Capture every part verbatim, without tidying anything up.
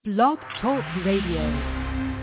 Blog Talk Radio.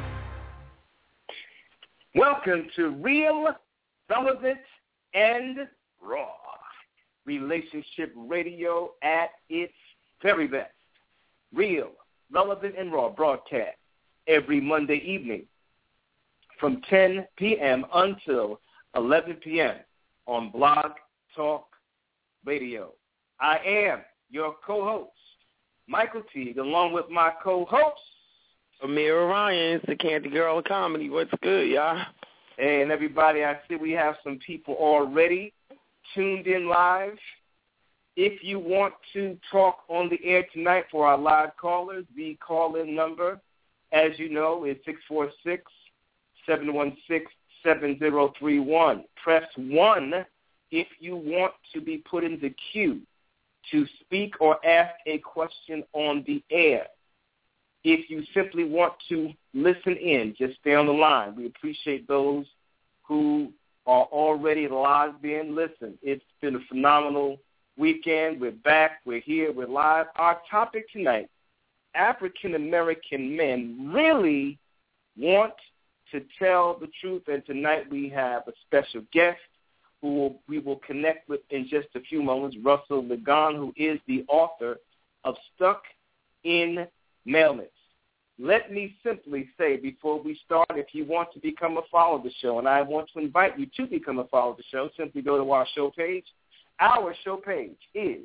Welcome to Real, Relevant, and Raw. Relationship radio at its very best. Real, Relevant, and Raw broadcast every Monday evening from ten p.m. until eleven p.m. on Blog Talk Radio. I am your co-host, Michael Teague, along with my co-host, Amir Ryan. It's the Candy Girl of Comedy. What's good, y'all? Hey, and everybody, I see we have some people already tuned in live. If you want to talk on the air tonight for our live callers, the call-in number, as you know, is six four six, seven one six, seven zero three one. Press one if you want to be put in the queue to speak or ask a question on the air. If you simply want to listen in, just stay on the line. We appreciate those who are already logged in. Listen, it's been a phenomenal weekend. We're back. We're here. We're live. Our topic tonight, African-American men really want to tell the truth, and tonight we have a special guest who will, we will connect with in just a few moments, Russell Ligon, who is the author of Stuck in Maleness. Let me simply say before we start, if you want to become a follower of the show, and I want to invite you to become a follower of the show, simply go to our show page. Our show page is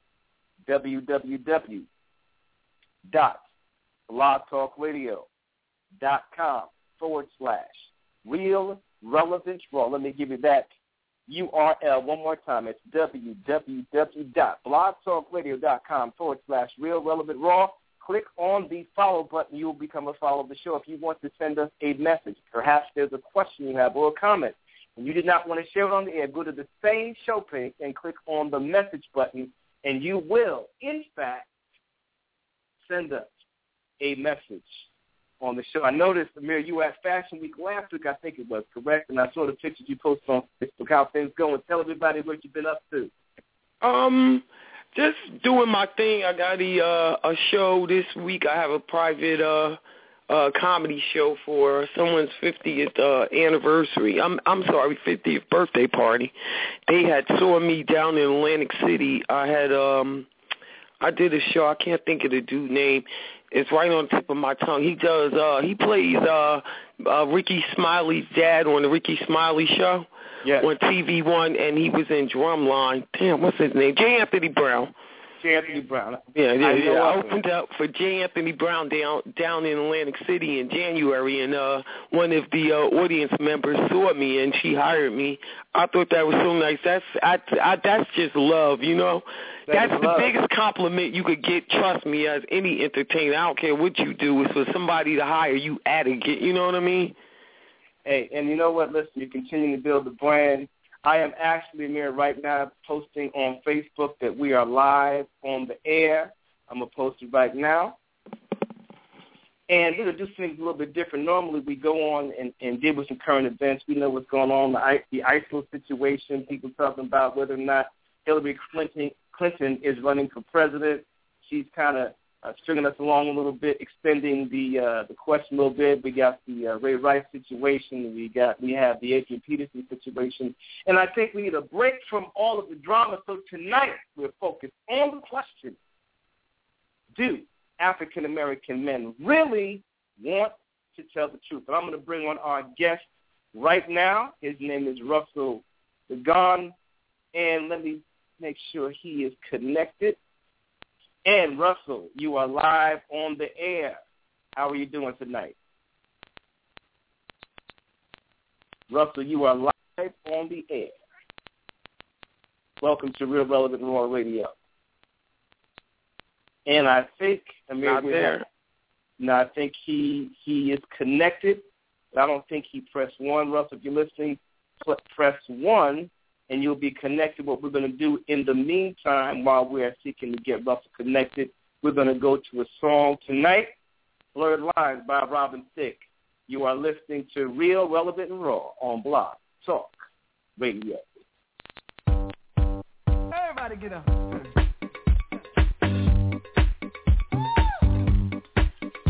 www.blogtalkradio.com forward slash real relevant raw. Let me give you that U R L one more time. It's www.blogtalkradio.com forward slash real relevant raw. Click on the follow button. You will become a follower of the show. If you want to send us a message, perhaps there's a question you have or a comment, and you did not want to share it on the air, go to the same show page and click on the message button, and you will, in fact, send us a message on the show. I noticed, Amir, you were at Fashion Week last week, I think it was, correct? And I saw the pictures you posted on Facebook, how things going. Tell everybody what you've been up to. Um, just doing my thing. I got a, uh, a show this week. I have a private uh, uh, comedy show for someone's fiftieth uh, anniversary. I'm I'm sorry, fiftieth birthday party. They had saw me down in Atlantic City. I had um, I did a show. I can't think of the dude's name. It's right on the tip of my tongue. He does. Uh, he plays uh, uh, Ricky Smiley's dad on the Ricky Smiley Show yes. on T V One, and he was in Drumline. Damn, what's his name? J. Anthony Brown. J. Anthony Brown. Yeah, yeah, I yeah. I him. opened up for J. Anthony Brown down down in Atlantic City in January, and uh, one of the uh, audience members saw me, and she hired me. I thought that was so nice. That's I, I that's just love, you know. That That's the love. biggest compliment you could get, trust me, as any entertainer. I don't care what you do. It's for somebody to hire you at it. You know what I mean? Hey, and you know what? Listen, you continue to build the brand. I am actually, Amir, right now posting on Facebook that we are live on the air. I'm going to post it right now. And we're going to do things a little bit different. Normally we go on and, and deal with some current events. We know what's going on, the, the ISIL situation, people talking about whether or not Hillary Clinton Clinton is running for president. She's kind of uh, stringing us along a little bit, extending the uh, the question a little bit. We got the uh, Ray Rice situation. We got we have the Adrian Peterson situation, and I think we need a break from all of the drama. So tonight we're focused on the question: do African American men really want to tell the truth? And I'm going to bring on our guest right now. His name is Russell Ligon, and let me make sure he is connected. And Russell, you are live on the air. How are you doing tonight? Russell, you are live on the air. Welcome to Real Relevant Raw Radio. And I think Amir, Not there. No, I think he he is connected. But I don't think he pressed one. Russell, if you're listening, press one. And you'll be connected. What we're going to do in the meantime, while we're seeking to get Russell connected, we're going to go to a song tonight, Blurred Lines by Robin Thicke. You are listening to Real, Relevant, and Raw on Blog Talk Radio. Everybody get up.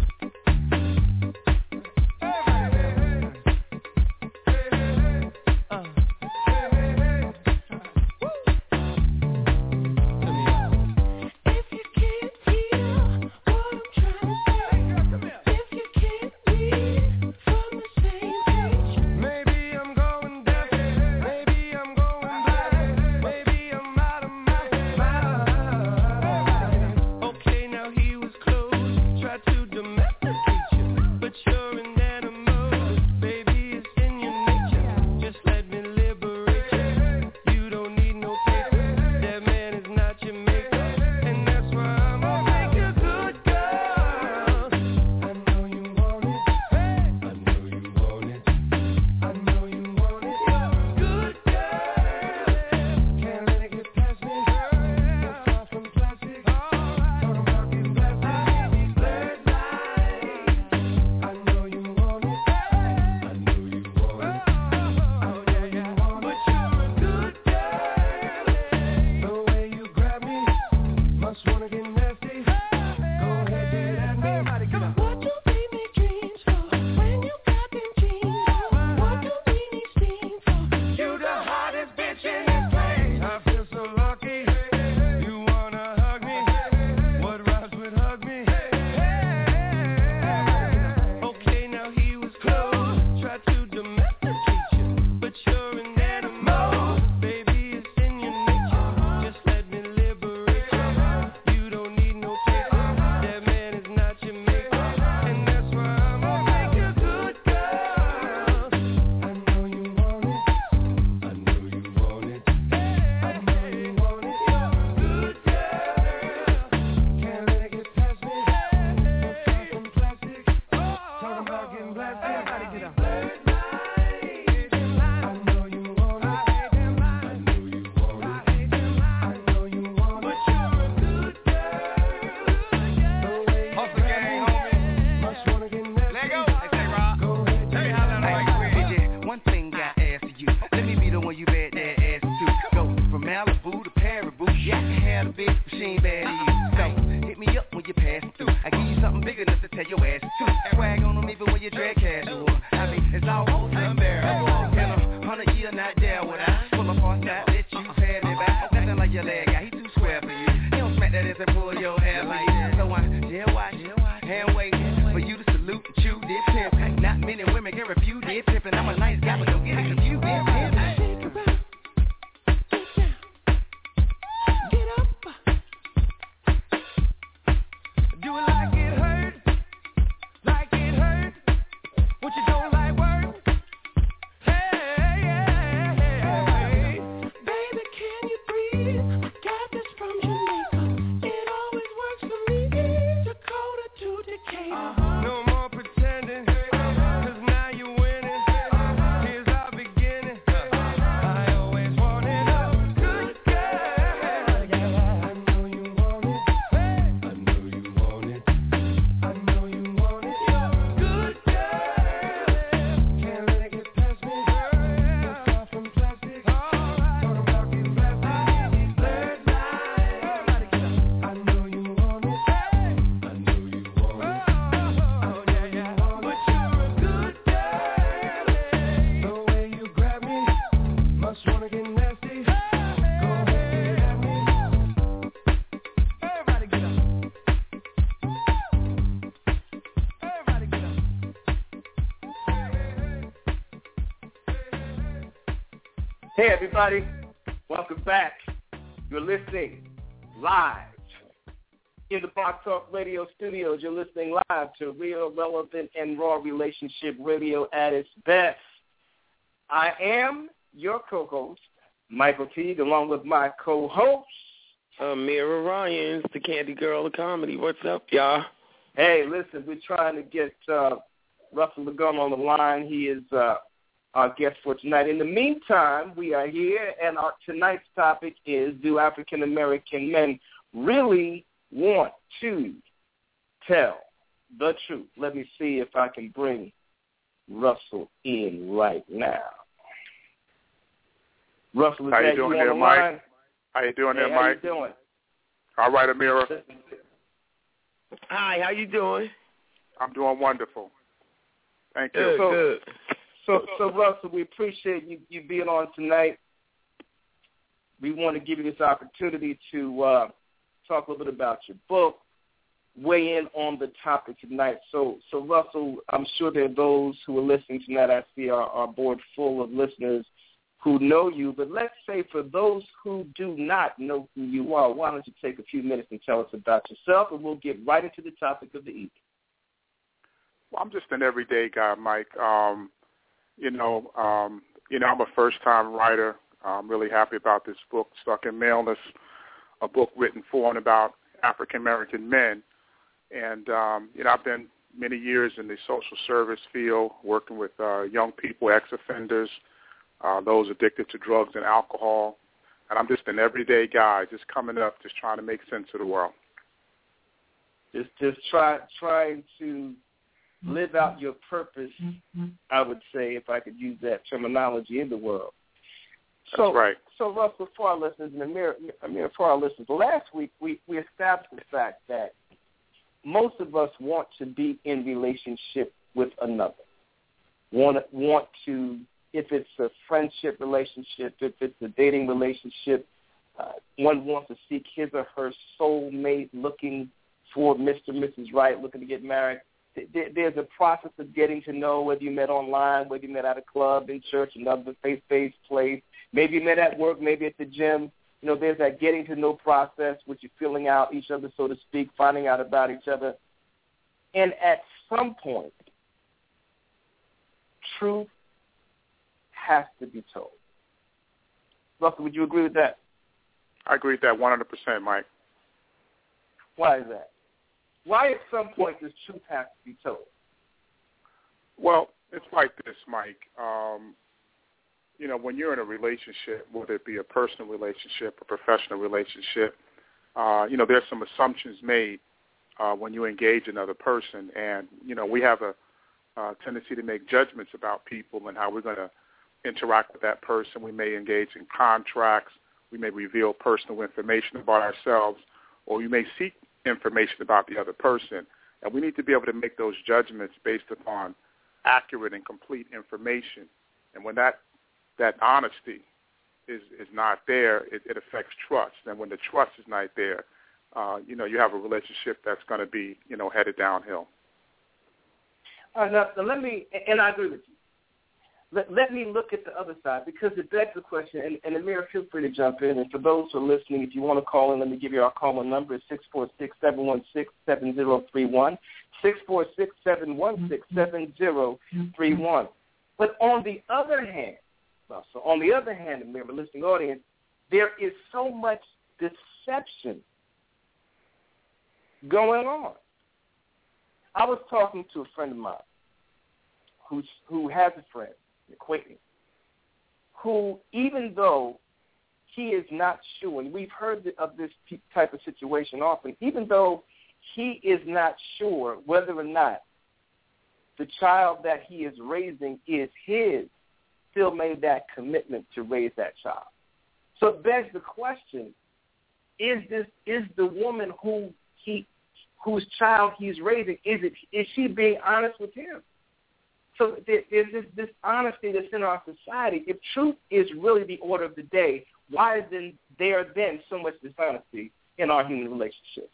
your ass too. Swag on them even when you dress casual. I mean, it's almost unbearable. In a hundred year, not there would I pull up on that, let you pay me back. Nothing like your leg guy, he too square for you. He don't smack that ass and pull your hair like that. So I dare watch, hand wait for you to salute and chew this pimp. Not many women can refuse this pimp, and I'm a nice guy, but don't get it confused. This pimp. Hey everybody, welcome back. You're listening live in the Blog Talk Radio studios. You're listening live to Real, Relevant, and Raw Relationship Radio at its best. I am your co-host, Michael Teague, along with my co-host, Amira Ryans, the Candy Girl of Comedy. What's up, y'all? Hey, listen, we're trying to get uh, Russell Legon on the line. He is uh, our guest for tonight. In the meantime, we are here, and our tonight's topic is, do African-American men really want to tell the truth? Let me see if I can bring Russell in right now. Russell, is how that you doing you there, on the Mike? line? How you doing hey, there, how Mike? You doing? All right, Amira. Hi, how you doing? I'm doing wonderful. Thank you. Good, so, good. So, so Russell, we appreciate you, you being on tonight. We want to give you this opportunity to uh, talk a little bit about your book, weigh in on the topic tonight. So, so Russell, I'm sure there are those who are listening tonight. I see our, our board full of listeners who know you. But let's say for those who do not know who you are, why don't you take a few minutes and tell us about yourself, and we'll get right into the topic of the evening. Well, I'm just an everyday guy, Mike. Um, you know, um, you know, I'm a first-time writer. I'm really happy about this book, Stuck in Maleness, a book written for and about African-American men. And, um, you know, I've been many years in the social service field, working with uh, young people, ex-offenders, uh, those addicted to drugs and alcohol. And I'm just an everyday guy, just coming up, just trying to make sense of the world. Just, just try, trying to live out your purpose, I would say, if I could use that terminology, in the world. So, That's right. So, Russell, for our listeners, and Amir, Amir, for our listeners, last week we, we established the fact that most of us want to be in relationship with another. Want want to, if it's a friendship relationship, if it's a dating relationship, uh, one wants to seek his or her soulmate, looking for Mister and Missus Right, looking to get married. There's a process of getting to know, whether you met online, whether you met at a club, in church, another face-to-face place. Maybe you met at work, maybe at the gym. You know, there's that getting to know process, which you're filling out each other, so to speak, finding out about each other. And at some point, truth has to be told. Russell, would you agree with that? I agree with that one hundred percent, Mike. Why is that? Why at some point does truth have to be told? Well, it's like this, Mike. Um, you know, when you're in a relationship, whether it be a personal relationship, a professional relationship, uh, you know, there's some assumptions made uh, when you engage another person. And, you know, we have a uh, tendency to make judgments about people and how we're going to interact with that person. We may engage in contracts. We may reveal personal information about ourselves, or we may seek information about the other person. And we need to be able to make those judgments based upon accurate and complete information. And when that that honesty is, is not there, it, it affects trust. And when the trust is not there, uh, you know, you have a relationship that's going to be, you know, headed downhill. All right, now, now let me, and I agree with you. Let, let me look at the other side, because it begs the question, and, and Amir, feel free to jump in. And for those who are listening, if you want to call in, let me give you our call-in number. It's six four six, seven one six, seven zero three one, six four six, seven one six, seven zero three one. But on the other hand, well, so on the other hand, Amir, the listening audience, there is so much deception going on. I was talking to a friend of mine who's, who has a friend, acquaintance, who, even though he is not sure, and we've heard of this type of situation often, even though he is not sure whether or not the child that he is raising is his, still made that commitment to raise that child. So it begs the question, is this is the woman who he whose child he's raising, is it is she being honest with him? So there's this dishonesty that's in our society. If truth is really the order of the day, why is then there then so much dishonesty in our human relationships?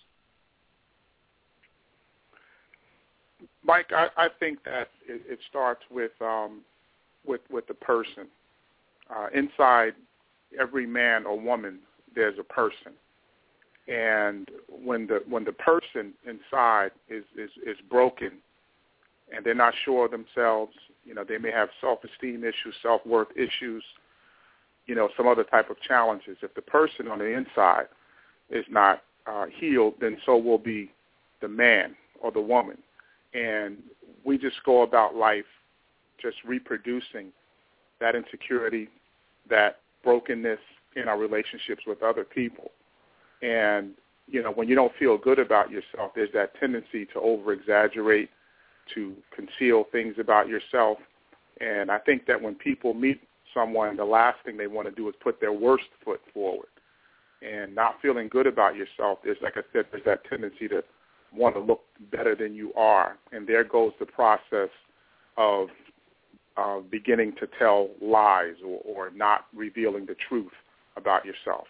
Mike, I, I think that it, it starts with um, with with the person. Uh, inside every man or woman, there's a person, and when the when the person inside is, is, is broken, and they're not sure of themselves, you know, they may have self-esteem issues, self-worth issues, you know, some other type of challenges. If the person on the inside is not uh, healed, then so will be the man or the woman. And we just go about life just reproducing that insecurity, that brokenness in our relationships with other people. And, you know, when you don't feel good about yourself, there's that tendency to over-exaggerate, to conceal things about yourself. And I think that when people meet someone, the last thing they want to do is put their worst foot forward. And not feeling good about yourself, there's, like I said, there's that tendency to want to look better than you are. And there goes the process of uh, beginning to tell lies or, or not revealing the truth about yourself.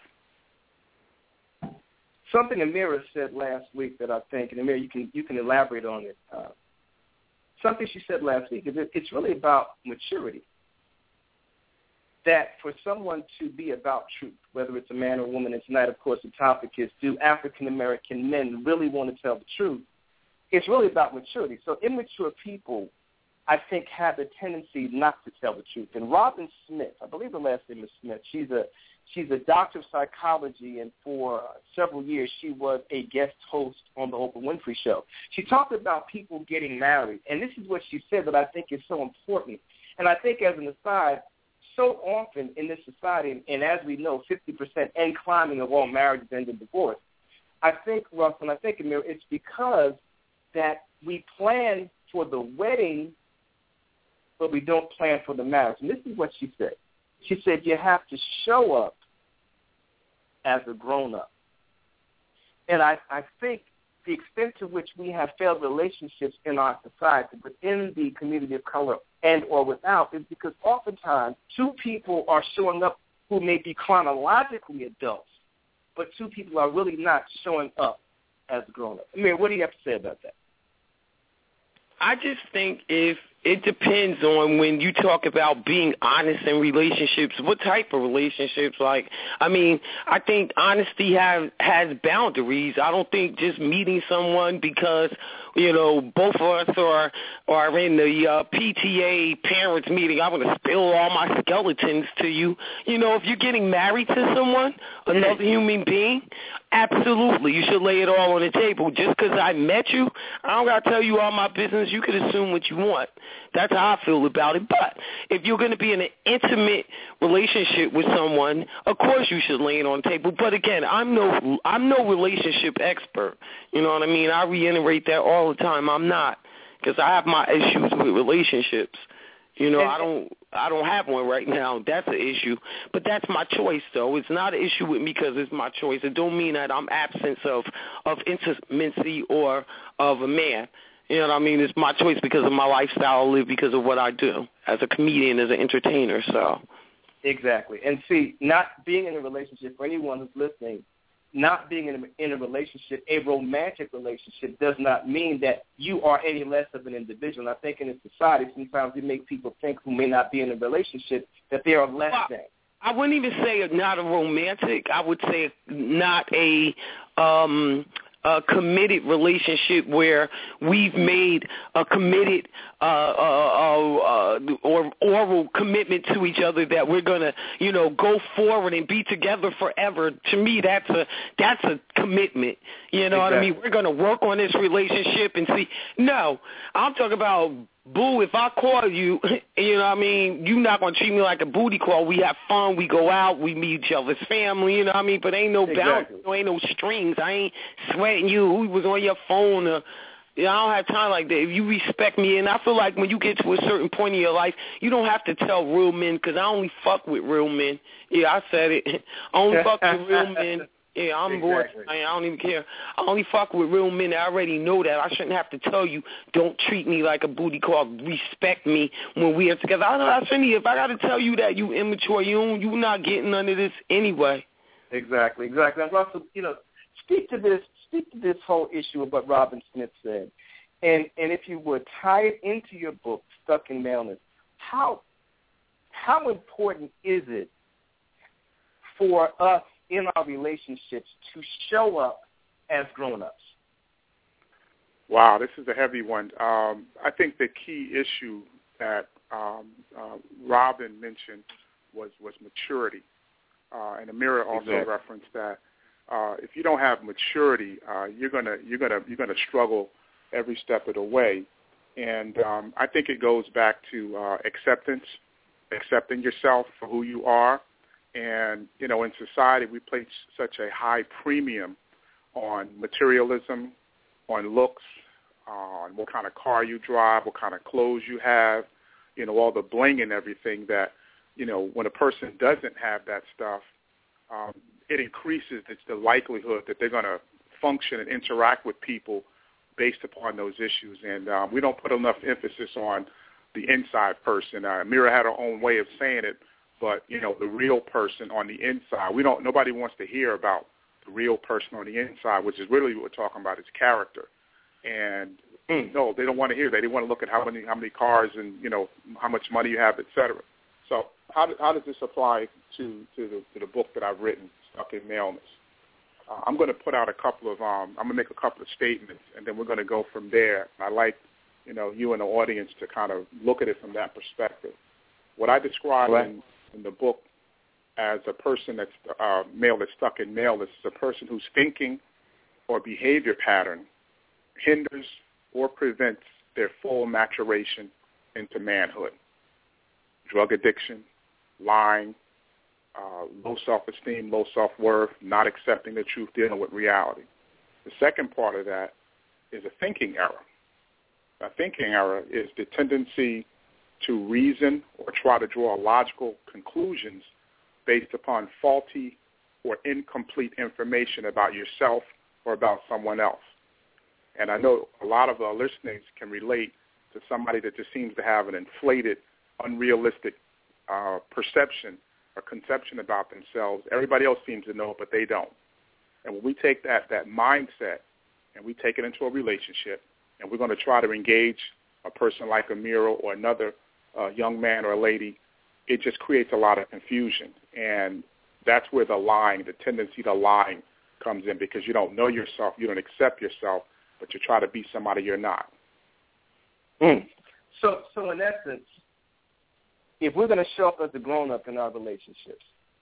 Something Amira said last week that I think, and Amira, you can you can elaborate on it. Uh, something she said last week is it, it's really about maturity. That for someone to be about truth, whether it's a man or a woman, and tonight, of course, the topic is, do African-American men really want to tell the truth? It's really about maturity. So immature people, I think, have the tendency not to tell the truth. And Robin Smith, I believe her last name is Smith, she's a she's a doctor of psychology, and for uh, several years she was a guest host on the Oprah Winfrey Show. She talked about people getting married, and this is what she said that I think is so important. And I think, as an aside, so often in this society, and as we know, fifty percent and climbing of all marriages end in divorce, I think, Russ, and I think, Amir, it's because that we plan for the wedding, but we don't plan for the marriage. And this is what she said. She said you have to show up as a grown-up. And I, I think the extent to which we have failed relationships in our society, within the community of color and or without, is because oftentimes two people are showing up who may be chronologically adults, but two people are really not showing up as grown-ups. I mean, what do you have to say about that? I just think if it depends on when you talk about being honest in relationships, what type of relationships. Like, I mean, I think honesty have, has boundaries. I don't think just meeting someone because, you know, both of us are, are in the uh, P T A parents meeting, I'm going to spill all my skeletons to you. You know, if you're getting married to someone, another human being, absolutely, you should lay it all on the table. Just because I met you, I don't got to tell you all my business. You can assume what you want. That's how I feel about it. But if you're going to be in an intimate relationship with someone, of course you should lay it on the table. But again, I'm no I'm no relationship expert. You know what I mean? I reiterate that all the time. I'm not, because I have my issues with relationships. You know, and, I don't I don't have one right now. That's an issue. But that's my choice, though. It's not an issue with me because it's my choice. It don't mean that I'm absence of, of intimacy or of a man. You know what I mean? It's my choice because of my lifestyle. I live because of what I do as a comedian, as an entertainer. So exactly. And see, not being in a relationship, for anyone who's listening, not being in a, in a relationship, a romantic relationship, does not mean that you are any less of an individual. And I think in a society, sometimes we make people think who may not be in a relationship that they are less well, than. I wouldn't even say not a romantic. I would say not a um, a committed relationship where we've made a committed uh, uh, uh, or oral commitment to each other that we're gonna, you know, go forward and be together forever. To me, that's a that's a commitment. You know exactly. what I mean? We're gonna work on this relationship and see. No, I'm talking about. Boo, if I call you, you know what I mean, you're not going to treat me like a booty call. We have fun. We go out. We meet each other's family, you know what I mean? But ain't no exactly. boundaries. There ain't no strings. I ain't sweating you. Who was on your phone? Or, you know, I don't have time like that. If you respect me, and I feel like when you get to a certain point in your life, you don't have to tell real men because I only fuck with real men. Yeah, I said it. I only fuck with real men. Yeah, I'm exactly. bored. I don't even care. I only fuck with real men. I already know that. I shouldn't have to tell you, don't treat me like a booty call. Respect me when we are together. I know that's funny. If I got to tell you that you immature, you don't, you not getting none of this anyway. Exactly, exactly. And also, you know, speak to this, speak to this whole issue of what Robin Smith said, and and if you would tie it into your book, Stuck in Maleness, how how important is it for us in our relationships to show up as grown-ups? Wow, this is a heavy one. Um, I think the key issue that um, uh, Robin mentioned was, was maturity. Uh, and Amira also exactly. referenced that uh, if you don't have maturity, uh, you're gonna you're gonna you're gonna struggle every step of the way. And um, I think it goes back to uh, acceptance, accepting yourself for who you are. And, you know, in society, we place such a high premium on materialism, on looks, uh, on what kind of car you drive, what kind of clothes you have, you know, all the bling and everything that, you know, when a person doesn't have that stuff, um, it increases it's the likelihood that they're going to function and interact with people based upon those issues. And um, we don't put enough emphasis on the inside person. Uh, Amira had her own way of saying it. But, you know, the real person on the inside, we don't, nobody wants to hear about the real person on the inside, which is really what we're talking about is character. And, mm. no, they don't want to hear that. They want to look at how many, how many cars and, you know, how much money you have, et cetera. So how, how does this apply to, to, the, to the book that I've written, Stuck in Maleness? Uh, I'm going to put out a couple of, um, I'm going to make a couple of statements, and then we're going to go from there. I'd like, you know, you and the audience to kind of look at it from that perspective. What I describe right. in in the book as a person that's uh, male that's stuck in maleness is a person whose thinking or behavior pattern hinders or prevents their full maturation into manhood. Drug addiction, lying, uh, low self-esteem, low self-worth, not accepting the truth, dealing with reality. The second part of that is a thinking error. A thinking error is the tendency to reason or try to draw logical conclusions based upon faulty or incomplete information about yourself or about someone else. And I know a lot of our listeners can relate to somebody that just seems to have an inflated, unrealistic uh, perception or conception about themselves. Everybody else seems to know it, but they don't. And when we take that, that mindset and we take it into a relationship and we're going to try to engage a person like Amira or another uh, young man or a lady, it just creates a lot of confusion. And that's where the lying, the tendency to lying comes in, because you don't know yourself, you don't accept yourself, but you try to be somebody you're not. Mm. So, so in essence, if we're going to show up as a grown-up in our relationships,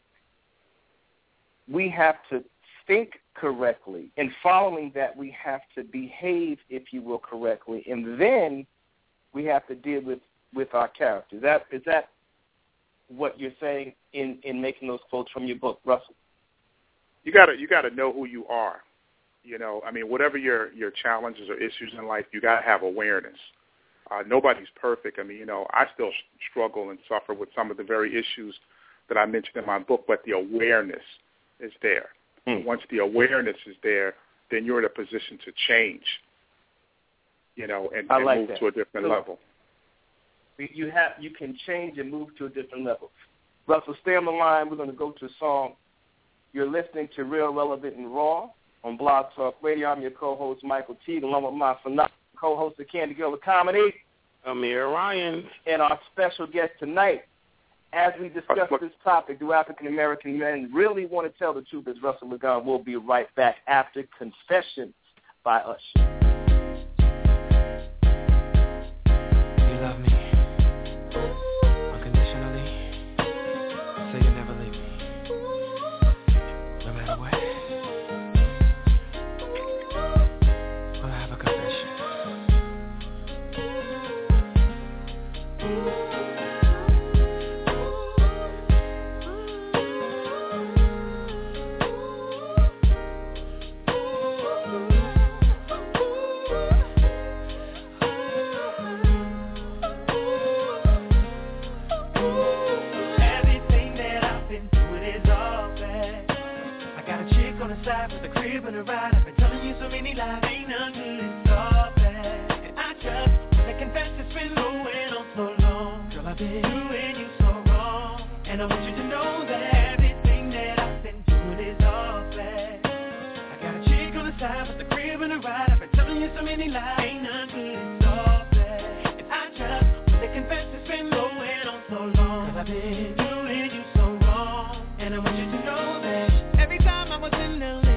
we have to think correctly. And following that, we have to behave, if you will, correctly. And then we have to deal with, with our character. Is that, is that what you're saying in, in making those quotes from your book, Russell? You gotta you gotta know who you are. You know, I mean, whatever your, your challenges or issues in life, you gotta have awareness. Uh, nobody's perfect. I mean, you know, I still struggle and suffer with some of the very issues that I mentioned in my book, but the awareness is there. Mm. Once the awareness is there, then you're in a position to change, you know, and, and like move that. to a different so, level. You have you can change and move to a different level. Russell, stay on the line. We're going to go to a song. You're listening to Real, Relevant, and Raw on Blog Talk Radio. I'm your co-host, Michael T, along with my phenomenal co-host of Candy Girl of Comedy, Amir Ryan, and our special guest tonight. As we discuss this topic, do African-American men really want to tell the truth? As Russell Lagan will be right back after Confessions by Usher. You love me unconditionally, so you'll never leave me, no matter what. Well, I have a confession. With the crib and the ride, I've been telling you so many lies. Ain't none good, it's all bad. And I just wanna confess it's been going on so long. Girl, I've been doing you so wrong. And I want you to know that everything that I've been doing is all bad. I got a chick on the side with the crib and the ride. I've been telling you so many lies. Ain't none good, it's all bad. And I just wanna confess it's been going on so long. Girl, I've been doing you so wrong. And I want you to know that every time I was in L A,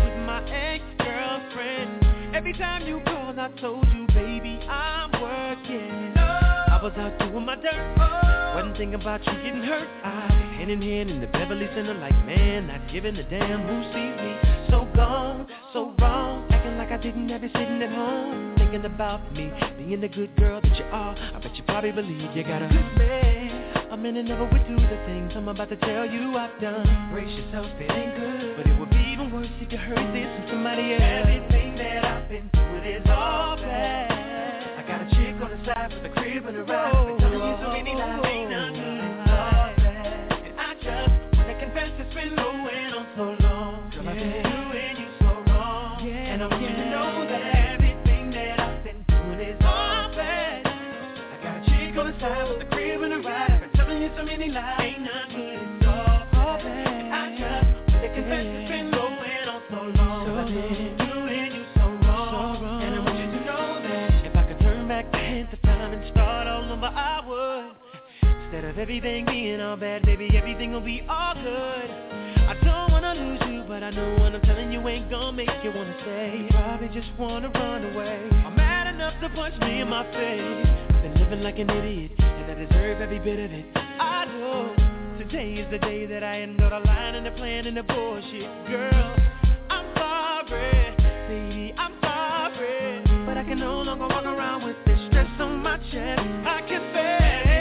ex-girlfriend. Every time you called, I told you, baby, I'm working. I was out doing my dirt. Wasn't thinking about you getting hurt. I was hand in hand in the Beverly Center like, man, not giving a damn who sees me. So gone, so wrong, acting like I didn't have you sitting at home, thinking about me, being the good girl that you are. I bet you probably believe you got a good man. A man that never would do the things I'm about to tell you I've done. Brace yourself, it ain't good, but it would be even worse if you heard this from somebody else. Everything that I've been through, it is all bad. I got a chick on the side with a crib and a ride. I've been telling you so many lies, ain't none good, it's all bad. And I just wanna confess it's been going on so long. Girl, I've been doing you so wrong. And I want you to know that everything that I've been doing is all bad. I got a chick on the side with a crib and a ride. I've been telling you so many lies, ain't none good, it's all bad. And I just wanna confess it's been going on so long. So I've been doing you so wrong. So wrong. And I want you to know that if I could turn back the hands of time and start all over, I would. Instead of everything being all bad, baby, everything will be all good. I don't wanna lose you, but I know what I'm telling you ain't gonna make you wanna stay. You probably just wanna run away. I'm mad enough to punch me in my face. I've been living like an idiot, and I deserve every bit of it. I know today is the day that I end all the lying and the plan and the bullshit. Girl, I'm sorry, baby, I'm sorry, but I can no longer walk around with this stress on my chest. I can say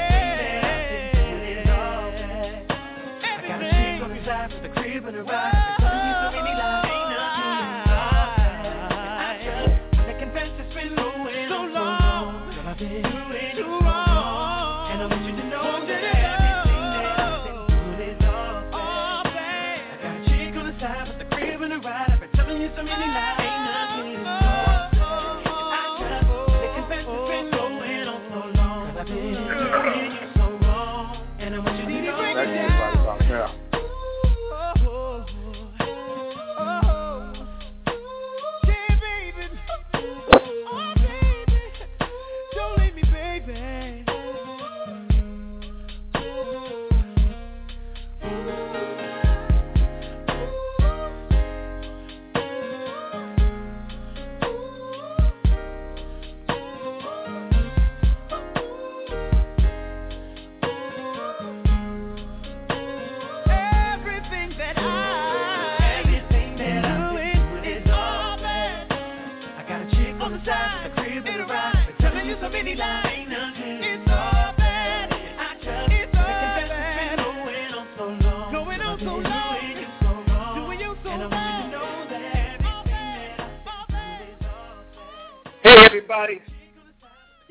with the crib and the ride, I'm telling you so many lies, ain't nothing but I just wanna confess it's been going so long. Girl, I've been doing too wrong, and I want you to know that everything that I've been doing is all bad. I got a chick on the side with the crib and the ride. I've been telling you so many lies, ain't nothing but I just wanna confess it's been going on so long. Girl, I've been doing you so wrong, and I want you to know that.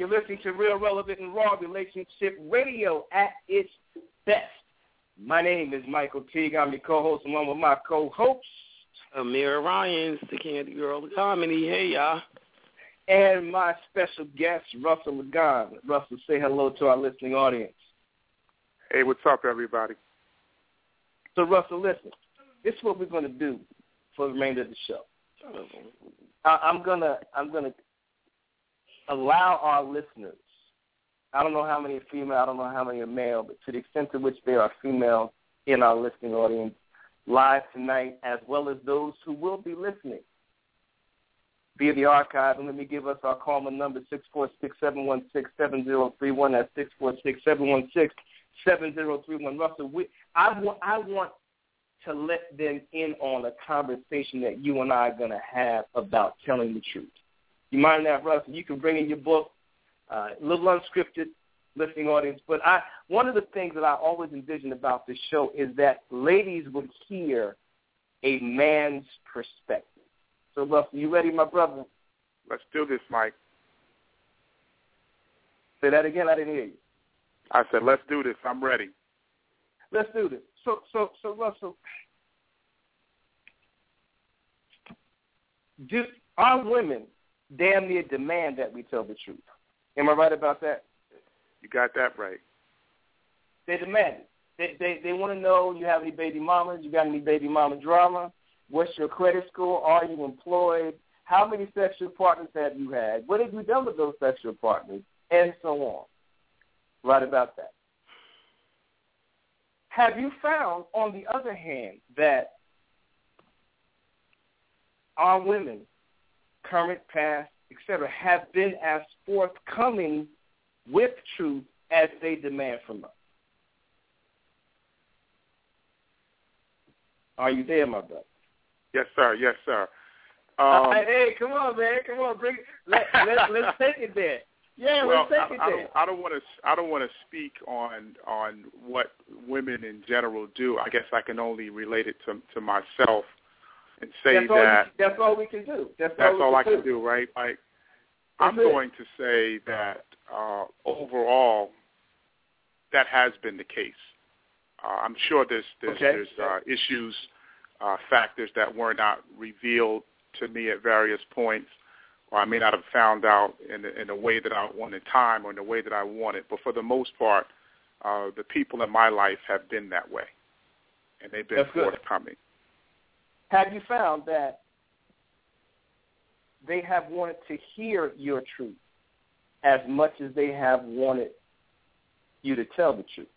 You're listening to Real, Relevant, and Raw Relationship Radio at its best. My name is Michael Teague. I'm your co-host, along with my co-host, Amira Ryans, the Candy Girl of Comedy. Hey, y'all. And my special guest, Russell Lagan. Russell, say hello to our listening audience. Hey, what's up, everybody? So, Russell, listen. This is what we're going to do for the remainder of the show. I, I'm gonna, I'm gonna allow our listeners. I don't know how many are female. I don't know how many are male, but to the extent to which there are female in our listening audience, live tonight, as well as those who will be listening via the archive. And let me give us our call number, six four six, seven one six, seven zero three one. That's six four six, seven one six, seven zero three one. Russell, we, I, want, I want to let them in on a conversation that you and I are going to have about telling the truth. You mind that, Russell? You can bring in your book, uh, a little unscripted, listening audience. But I, one of the things that I always envision about this show is that ladies would hear a man's perspective. So, Russell, you ready, my brother? Let's do this, Mike. Say that again. I didn't hear you. I said, let's do this. I'm ready. Let's do this. So, so, so, Russell, do our women damn near demand that we tell the truth? Am I right about that? You got that right. They demand it. They, they, they want to know, you have any baby mamas? You got any baby mama drama? What's your credit score? Are you employed? How many sexual partners have you had? What have you done with those sexual partners? And so on. Right about that. Have you found, on the other hand, that our women, current, past, et cetera, have been as forthcoming with truth as they demand from us? Are you there, my brother? Yes, sir. Yes, sir. Um, uh, hey, come on, man. Come on, bring. Let, let, let's take it there. Yeah, well, let's take I, it there. I don't want to. I don't want to speak on on what women in general do. I guess I can only relate it to to myself and say that's that all you, that's all we can do. That's, that's all, all I can can do. do, right? Like, that's I'm it. going to say that uh, overall, that has been the case. Uh, I'm sure there's there's, okay. there's uh, issues, uh, factors that were not revealed to me at various points, or I may not have found out in the, in the way that I wanted time or in the way that I wanted. But for the most part, uh, the people in my life have been that way, and they've been That's forthcoming. Good. Have you found that they have wanted to hear your truth as much as they have wanted you to tell the truth?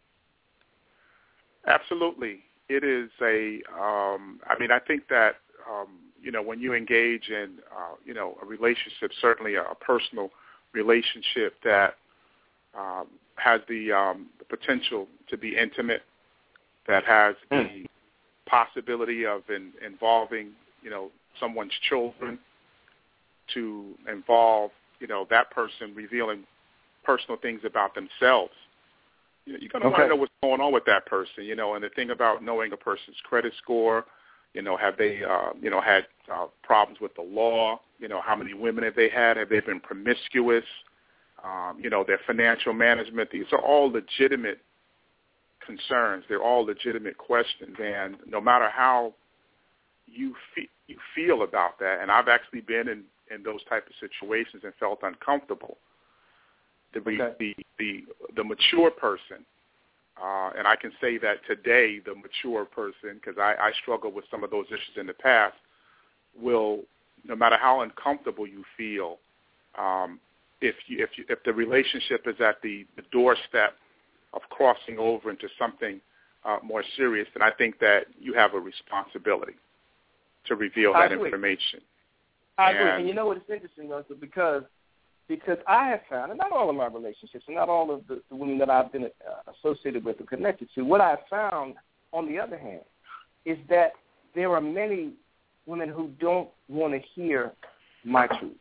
Absolutely. It is a, um, I mean, I think that, um, you know, when you engage in, uh, you know, a relationship, certainly a, a personal relationship that um, has the, um, the potential to be intimate, that has the possibility of in, involving, you know, someone's children, to involve, you know, that person revealing personal things about themselves. You know, you're going to okay. want to know what's going on with that person, you know, and the thing about knowing a person's credit score, you know, have they, uh, you know, had uh, problems with the law? You know, how many women have they had? Have they been promiscuous? Um, you know, their financial management. These are all legitimate concerns. They're all legitimate questions. And no matter how you, fe- you feel about that, and I've actually been in, in those type of situations and felt uncomfortable, the, okay. the, the, the mature person, Uh, and I can say that today, the mature person, because I, I struggled with some of those issues in the past, will, no matter how uncomfortable you feel, um, if you, if you, if the relationship is at the, the doorstep of crossing over into something uh, more serious, then I think that you have a responsibility to reveal I that agree. information. I and, agree. And you know what? It's interesting, Russell, because Because I have found, and not all of my relationships, and not all of the, the women that I've been uh, associated with or connected to, what I've found, on the other hand, is that there are many women who don't want to hear my truth.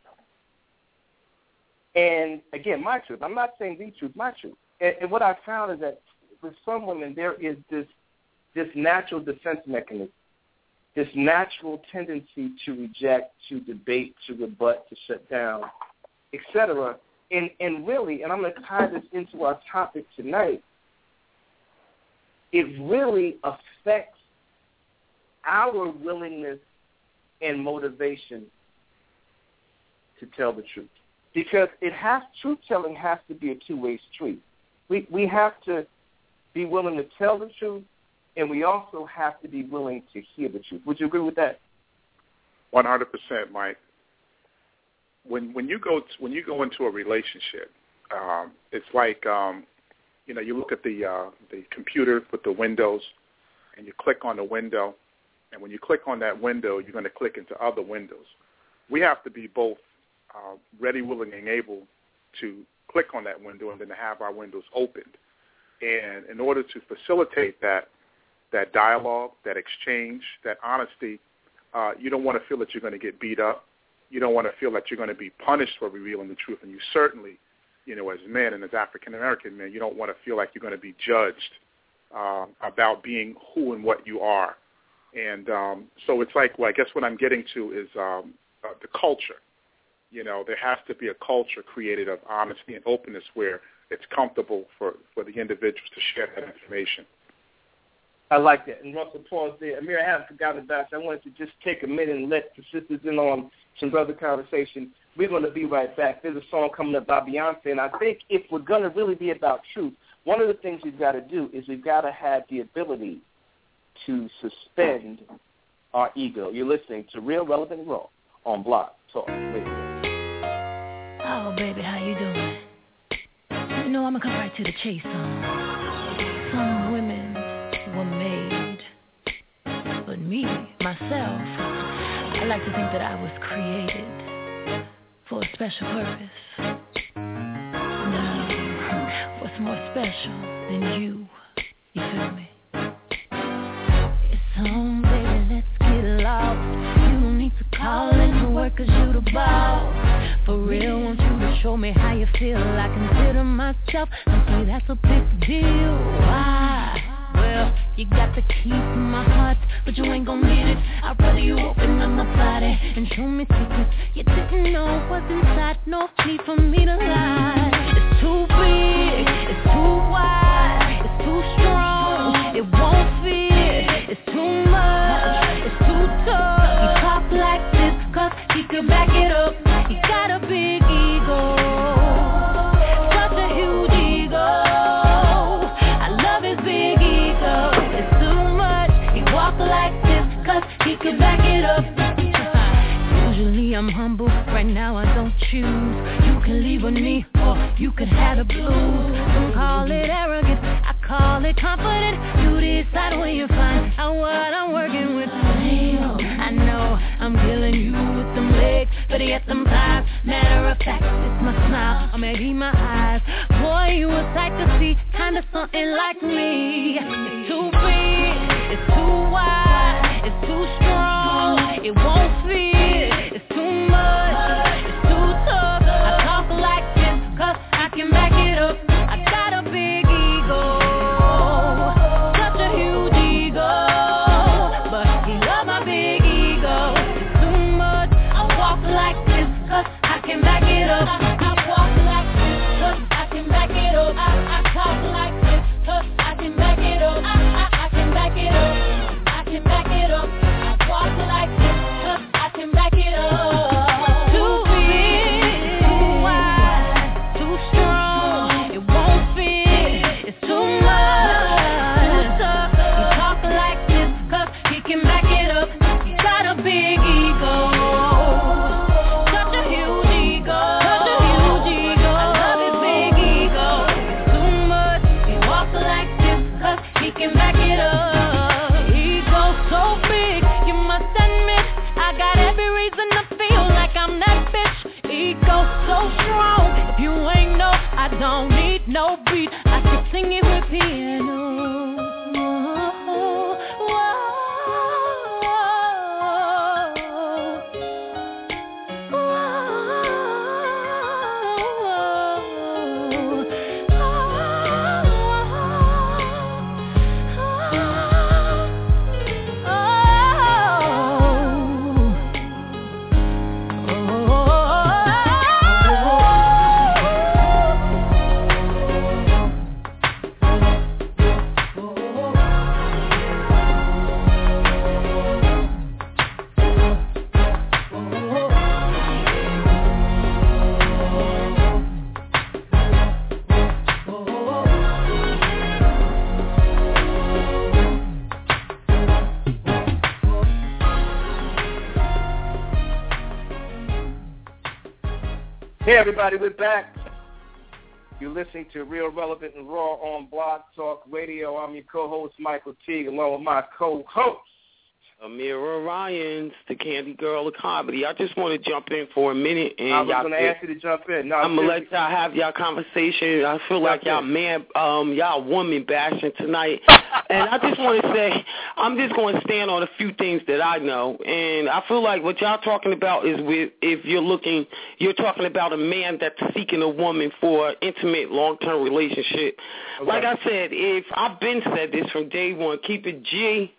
And, again, my truth. I'm not saying the truth, my truth. And, and what I've found is that with some women, there is this this natural defense mechanism, this natural tendency to reject, to debate, to rebut, to shut down, et cetera, And, and really, and I'm going to tie this into our topic tonight, it really affects our willingness and motivation to tell the truth. Because it has, truth-telling has to be a two-way street. We we have to be willing to tell the truth, and we also have to be willing to hear the truth. Would you agree with that? one hundred percent, Mike. When when you go to, when you go into a relationship, um, it's like um, you know you look at the uh, the computer with the windows, and you click on the window, and when you click on that window, you're going to click into other windows. We have to be both uh, ready, willing, and able to click on that window and then to have our windows opened. And in order to facilitate that that dialogue, that exchange, that honesty, uh, you don't want to feel that you're going to get beat up. You don't want to feel that you're going to be punished for revealing the truth. And you certainly, you know, as men and as African-American men, you don't want to feel like you're going to be judged uh, about being who and what you are. And um, so it's like, well, I guess what I'm getting to is um, uh, the culture. You know, there has to be a culture created of honesty and openness where it's comfortable for, for the individuals to share that information. I like that. And Russell, pause there. Amir, I haven't forgotten about you. I wanted to just take a minute and let the sisters in on some brother conversation. We're going to be right back. There's a song coming up by Beyonce, and I think if we're going to really be about truth, one of the things we've got to do is we've got to have the ability to suspend our ego. You're listening to Real, Relevant, and Raw on Blog Talk Radio. Oh, baby, how you doing? You know, I'm going to come right to the chase on. Some women were made, but me, myself, I like to think that I was created for a special purpose. Now, what's more special than you? You feel me? It's home, baby, let's get lost. You don't need to call in to work cause you the boss. For real, want you to show me how you feel. I consider myself, I say that's a big deal. Why? Well, you got the key to my heart, but you ain't gon' get it. I'd rather you open up my body and show me secrets you didn't know what's inside. No need for me to lie. It's too big, it's too wide, it's too strong, it won't fit. It's too much, it's too tough. You talk like this cause he could back it up. He got a big ego, such a huge ego. I love his big ego. It's too much. He walk like this cause he can back it up. Usually I'm humble, right now I don't choose. You can leave with me or you could have the blues. Some call it arrogance, I call it confident. You decide when you find out what I'm working with. I know I'm killing you with them legs, but yet them thighs. Matter of fact, it's my smile or maybe my eyes. Boy, you a sight to see, kinda something like me. It's too big, it's too wide, it's too strong, it won't fit. It's too much, it's too tough. I talk like this cause I can back it up. I got a big ego, such a huge ego, but he love my big ego. It's too much. I walk like this cause I can back it up. I walk like this cause I can back it up. I, I talk like this cause I can back it up. I, I, I can back it up. I can back it up. I walk like this cause I can back it up. Too big, too wide, too strong, it won't fit. It's too much, too tough. He talk like this cause he can back it up. He got a big ego, such a huge ego, such a huge ego. I love his big ego. It's too much. He walks like this cause he can back it up. Ego so big, you must admit I got every reason to feel like I'm that bitch. Ego so strong, if you ain't know, I don't need no beat. I can sing it with piano. Hey, everybody, we're back. You're listening to Real Relevant and Raw on Blog Talk Radio. I'm your co-host, Michael Teague, along with my co-host, Amira Ryans, the Candy Girl of Comedy. I just want to jump in for a minute. And I was going to ask you to jump in. No, I'm going to let y'all have y'all conversation. I feel like y'all man, um, y'all woman bashing tonight. And I just want to say, I'm just going to stand on a few things that I know. And I feel like what y'all talking about is with, if you're looking, you're talking about a man that's seeking a woman for an intimate, long-term relationship. Okay. Like I said, if I've been said this from day one, keep it G.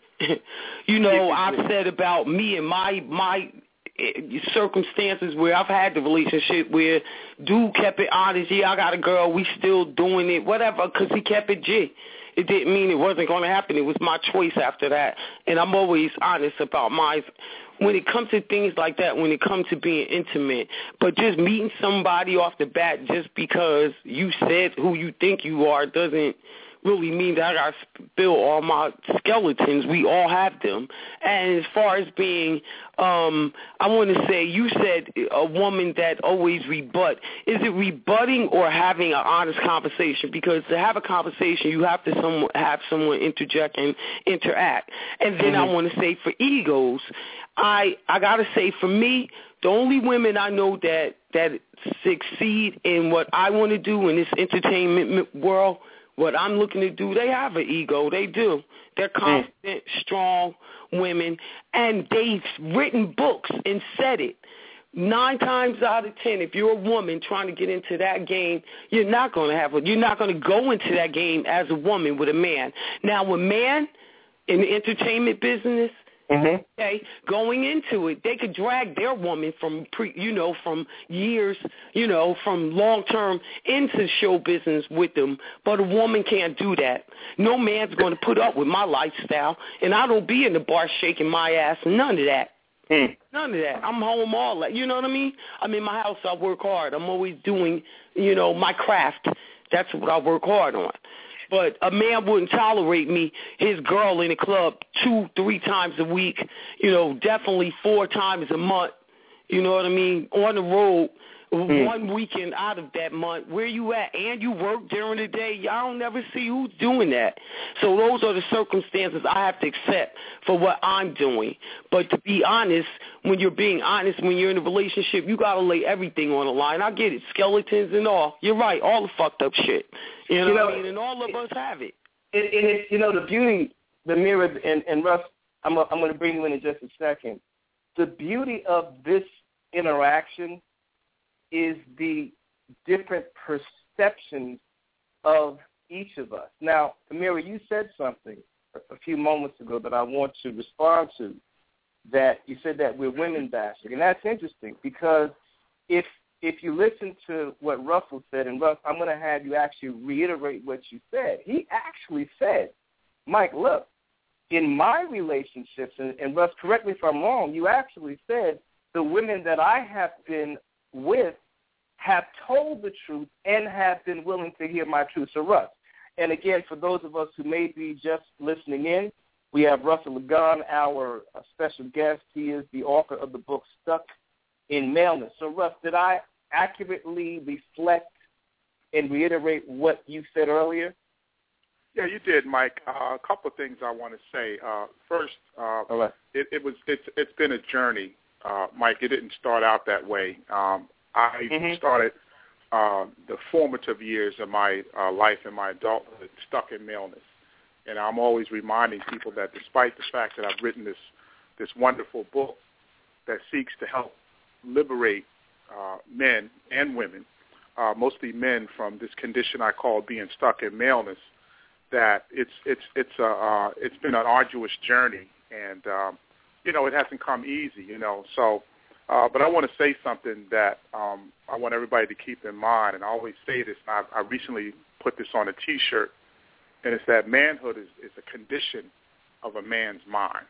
You know, I've said about me and my my circumstances where I've had the relationship where dude kept it honest. Yeah, I got a girl. We still doing it, whatever, because he kept it G. It didn't mean it wasn't going to happen. It was my choice after that, and I'm always honest about mine. When it comes to things like that, when it comes to being intimate, but just meeting somebody off the bat just because you said who you think you are doesn't really mean that I got to spill all my skeletons. We all have them. And as far as being, um, I want to say, you said a woman that always rebut. Is it rebutting or having an honest conversation? Because to have a conversation, you have to some, have someone interject and interact. And then mm-hmm. I want to say for egos, I, I got to say for me, the only women I know that, that succeed in what I want to do in this entertainment world, what I'm looking to do, they have an ego. They do. They're confident, mm. strong women, and they've written books and said it. Nine times out of ten, if you're a woman trying to get into that game, you're not going to have a, you're not going to go into that game as a woman with a man. Now, a man in the entertainment business, mm-hmm. okay, going into it, they could drag their woman from, pre, you know, from years, you know, from long term into show business with them. But a woman can't do that. No man's going to put up with my lifestyle, and I don't be in the bar shaking my ass. None of that. Mm. None of that. I'm home all that. You know what I mean? I'm in my house. I work hard. I'm always doing, you know, my craft. That's what I work hard on. But a man wouldn't tolerate me, his girl in the club two, three times a week, you know, definitely four times a month, you know what I mean, on the road, mm. one weekend out of that month. Where you at? And you work during the day. Y'all don't never see who's doing that. So those are the circumstances I have to accept for what I'm doing. But to be honest, when you're being honest, when you're in a relationship, you got to lay everything on the line. I get it, skeletons and all. You're right, all the fucked up shit. You know, you know what I mean? And all of us have it. It, it, it you know, the beauty, the mirror, and, and Russ, I'm, a, I'm going to bring you in in just a second. The beauty of this interaction is the different perceptions of each of us. Now, Amira, you said something a few moments ago that I want to respond to, that you said that we're women bashing. And that's interesting because if if you listen to what Russell said, and Russ, I'm going to have you actually reiterate what you said. He actually said, Mike, look, in my relationships, and, and Russ, correct me if I'm wrong, you actually said the women that I have been with have told the truth and have been willing to hear my truth. So, Russ, and again, for those of us who may be just listening in, we have Russell Lagan, our uh, special guest. He is the author of the book Stuck in Maleness. So, Russ, did I accurately reflect and reiterate what you said earlier? Yeah, you did, Mike. Uh, a couple of things I want to say. Uh, first, uh, All right. it, it was it's it's been a journey, uh, Mike. It didn't start out that way. Um, I mm-hmm. started uh, the formative years of my uh, life and my adulthood stuck in maleness, and I'm always reminding people that despite the fact that I've written this this wonderful book that seeks to help liberate uh, men and women, uh, mostly men, from this condition I call being stuck in maleness, that it's it's it's a uh, it's been an arduous journey, and um, you know it hasn't come easy, you know. So, uh, but I want to say something that um, I want everybody to keep in mind, and I always say this. And I, I recently put this on a T-shirt, and it's that manhood is, is a condition of a man's mind.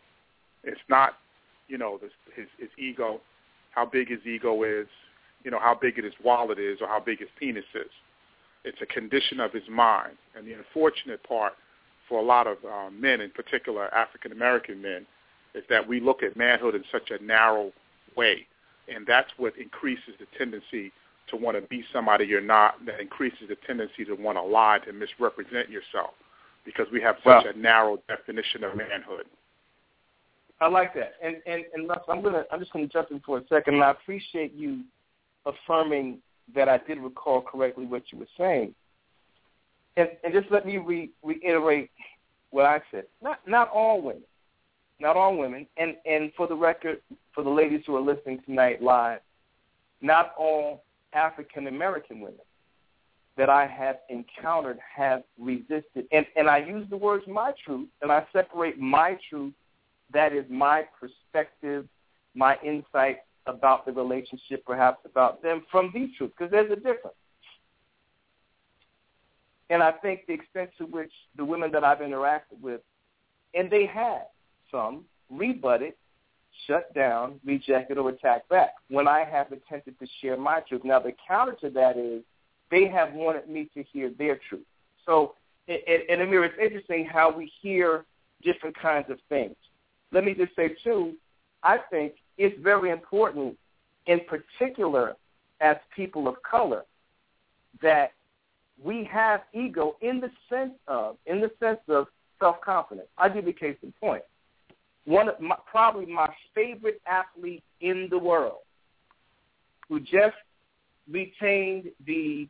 It's not, you know, this, his his ego, how big his ego is, you know, how big his wallet is, or how big his penis is. It's a condition of his mind. And the unfortunate part for a lot of uh, men, in particular African-American men, is that we look at manhood in such a narrow way. And that's what increases the tendency to want to be somebody you're not. That increases the tendency to want to lie, to misrepresent yourself, because we have such wow. a narrow definition of manhood. I like that, and and and Russ, I'm gonna I'm just gonna jump in for a second, and I appreciate you affirming that I did recall correctly what you were saying, and and just let me re- reiterate what I said. Not not all women, not all women, and and for the record, for the ladies who are listening tonight live, not all African American women that I have encountered have resisted, and and I use the words my truth, and I separate my truth. That is my perspective, my insight about the relationship, perhaps about them, from the truth, because there's a difference. And I think the extent to which the women that I've interacted with, and they have some, rebutted, shut down, rejected, or attacked back when I have attempted to share my truth. Now, the counter to that is they have wanted me to hear their truth. So, and Amir, it's interesting how we hear different kinds of things. Let me just say, too, I think it's very important, in particular as people of color, that we have ego in the sense of in the sense of self-confidence. I'll give you a case in point. One of my, probably my favorite athlete in the world, who just retained the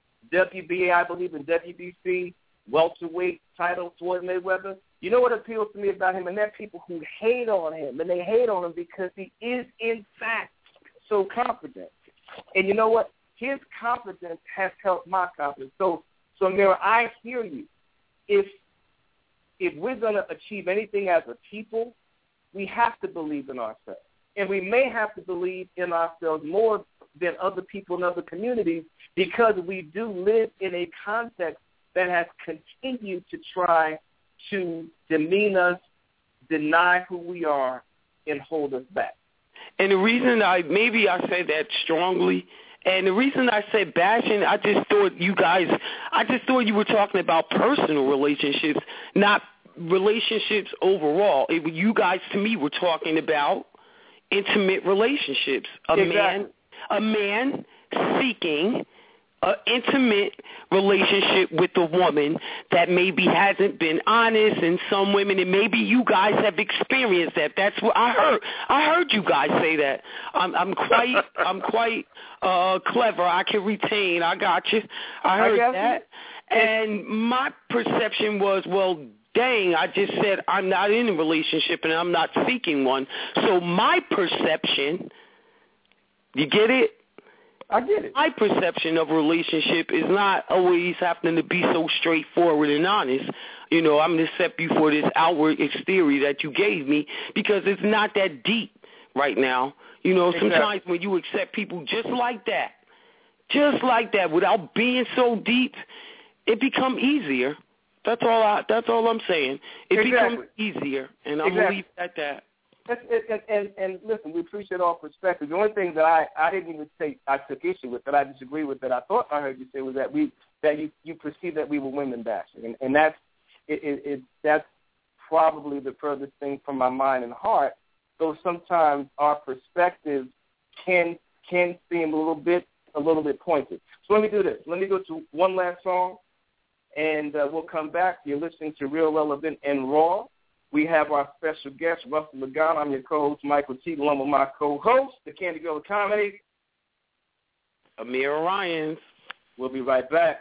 W B A, I believe, and W B C welterweight title, Floyd Mayweather. You know what appeals to me about him? And there are people who hate on him, and they hate on him because he is, in fact, so confident. And you know what? His confidence has helped my confidence. So, so Mira, I hear you. If if we're going to achieve anything as a people, we have to believe in ourselves. And we may have to believe in ourselves more than other people in other communities, because we do live in a context that has continued to try to demean us, deny who we are, and hold us back. And the reason I, maybe I say that strongly, and the reason I said bashing, I just thought you guys, I just thought you were talking about personal relationships, not relationships overall. It, you guys, to me, were talking about intimate relationships. A exactly. man, a man seeking an intimate relationship with a woman that maybe hasn't been honest, and some women, and maybe you guys have experienced that. That's what I heard. I heard you guys say that. I'm, I'm quite, I'm quite uh, clever. I can retain. I got you. I heard I that. You. And my perception was, well, dang, I just said I'm not in a relationship and I'm not seeking one. So my perception, you get it? I get it. My perception of a relationship is not always happening to be so straightforward and honest. You know, I'm going to accept you for this outward exterior that you gave me, because it's not that deep right now. You know, exactly. Sometimes when you accept people just like that, just like that, without being so deep, it becomes easier. That's all. I, that's all I'm saying. It exactly. becomes easier, and I'm exactly. going to leave it at that. And, and, and, and listen, we appreciate all perspectives. The only thing that I, I didn't even say I took issue with, that I disagree with, that I thought I heard you say, was that we that you, you perceived that we were women bashing, and, and that's it, it, it, that's probably the furthest thing from my mind and heart. Though sometimes our perspective can can seem a little bit a little bit pointed. So let me do this. Let me go to one last song, and uh, we'll come back. You're listening to Real Relevant and Raw. We have our special guest, Russell Lagan. I'm your co-host, Michael T. along with my co-host, the Candy Girl of Comedy, Amir Ryans. We'll be right back.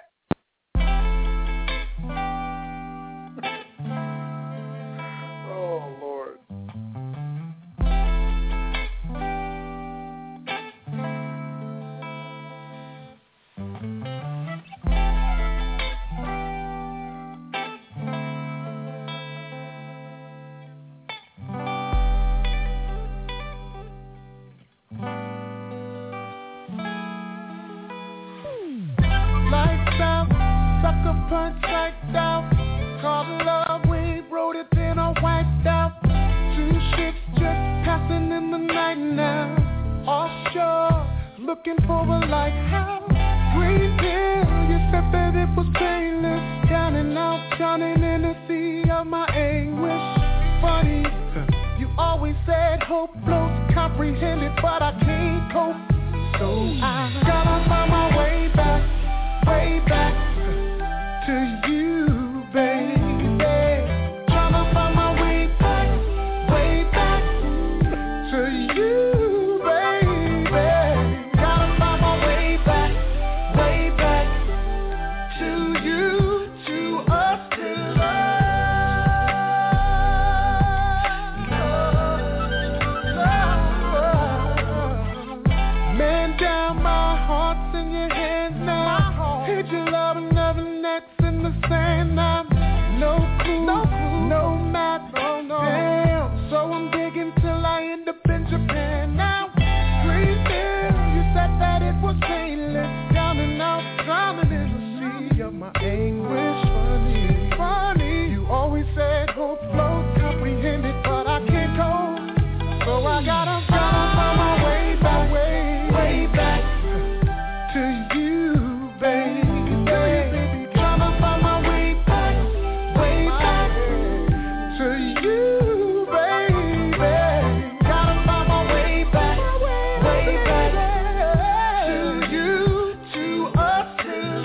Oh, Lord. Punch psyched out, called love, we wrote it, then I wiped out. Two ships just passing in the night now. Offshore, looking for a lighthouse. Green pill, you said that it was painless. Down and out, drowning in the sea of my anguish. Funny, you always said hope floats comprehended, but I can't cope. So I gotta find my way back, way back to you, baby. Tryna find my way back, way back to you, baby. Gotta find my way back, way back to you, to us, to love. Man down, my heart's in your hands now. Hit your love and never next in the sand now. No clue, no, clue, no map, no, no. Damn, so I'm digging till I end up in Japan now. Screaming, you said that it was painless. Down and out, drowning in the sea of my anguish. Funny, funny, you always said go flow, comprehend it, but I can't go. So I gotta find my way back, way, way back to you, baby. Tryna find my way back, way back to you, baby. Gotta find my way back, way back to you, to us, to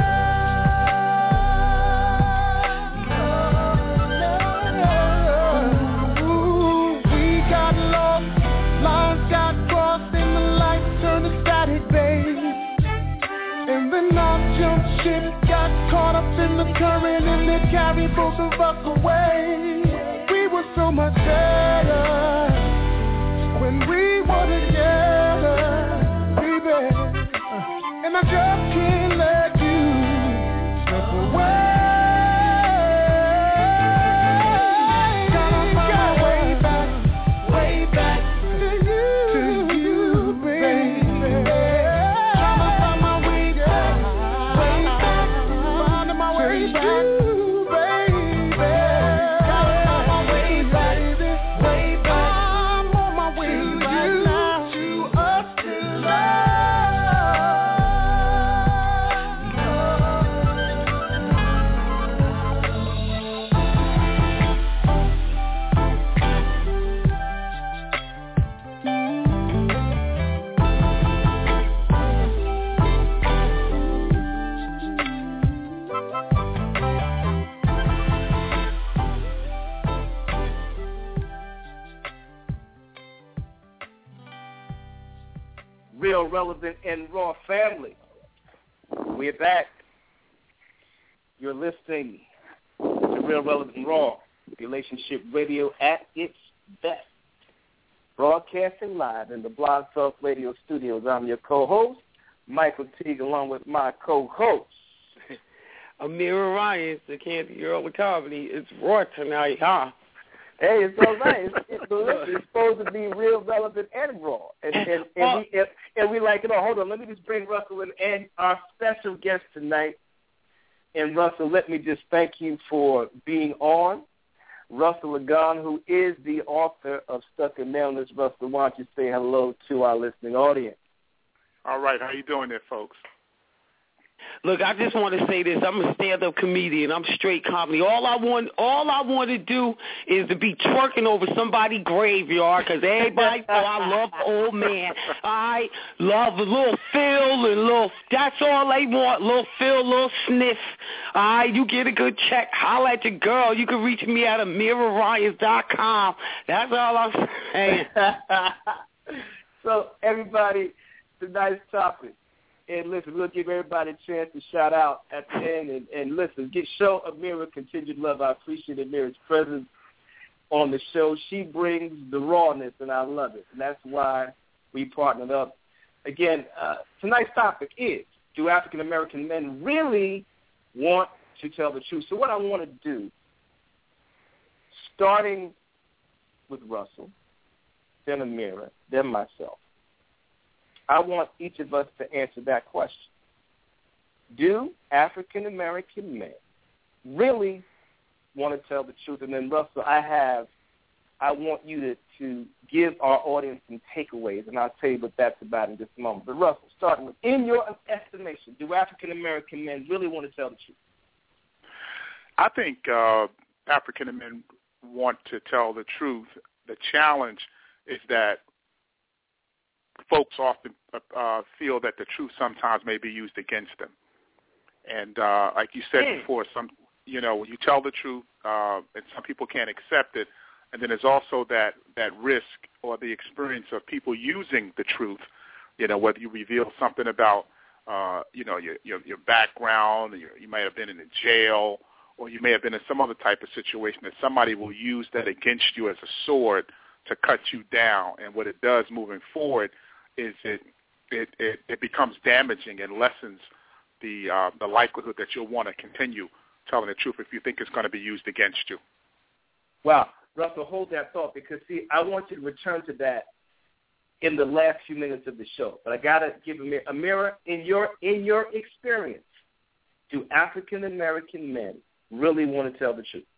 love. Ooh, we got lost, lines got crossed, and the lights turned to static, babe. And then I jumped ship, got caught up in the current, and it carried both of us away. We were so much better when we were together, baby. And I just can't let you slip away. Gotta find my way back, way back to you, to you, baby. Tryna find my way back, way back, finding my way back to you, baby. Gotta find my way back, way back. I'm on my way back now, to us, to love. Real Relevant and Raw family. We're back. You're listening to Real Relevant and Raw, relationship radio at its best. Broadcasting live in the Blog Talk Radio studios. I'm your co-host, Michael Teague, along with my co-host, Amir Ryan, the Candy Earl of Comedy. It's Raw tonight, huh? Hey, it's all right. It's, it's, it's supposed to be real, relevant, and raw. And, and, and, we, and, and we like it all. Hold on. Let me just bring Russell in and our special guest tonight. And, Russell, let me just thank you for being on. Russell Lagan, who is the author of Stuck in Maleness. Russell, why don't you say hello to our listening audience? All right. How you doing there, folks? Look, I just want to say this. I'm a stand-up comedian. I'm straight comedy. All I want, all I want to do is to be twerking over somebody's graveyard because everybody know I love the old man. I love a little Phil and little. That's all they want. Little Phil, little sniff. All right, you get a good check. Holla at your girl. You can reach me at amir ryans dot com. That's all I'm saying. So, everybody, tonight's topic. And listen, we'll give everybody a chance to shout out at the end. And, and listen, get show Amira continued love. I appreciate Amira's presence on the show. She brings the rawness, and I love it. And that's why we partnered up. Again, uh, tonight's topic is, do African-American men really want to tell the truth? So what I want to do, starting with Russell, then Amira, then myself, I want each of us to answer that question. Do African-American men really want to tell the truth? And then, Russell, I have, I want you to, to give our audience some takeaways, and I'll tell you what that's about in just a moment. But, Russell, starting with, in your estimation, do African-American men really want to tell the truth? I think uh, African men want to tell the truth. The challenge is that folks often uh, feel that the truth sometimes may be used against them. And uh, like you said mm. before, some you know, when you tell the truth, uh, and some people can't accept it, and then there's also that, that risk or the experience of people using the truth, you know, whether you reveal something about, uh, you know, your, your, your background, or your, you may have been in a jail, or you may have been in some other type of situation that somebody will use that against you as a sword to cut you down. And what it does moving forward is it it, it, it becomes damaging and lessens the uh, the likelihood that you'll want to continue telling the truth if you think it's going to be used against you. Wow. Russell, hold that thought because, see, I want you to return to that in the last few minutes of the show. But I got to give Amira, Amira, in your in your experience, do African-American men really want to tell the truth?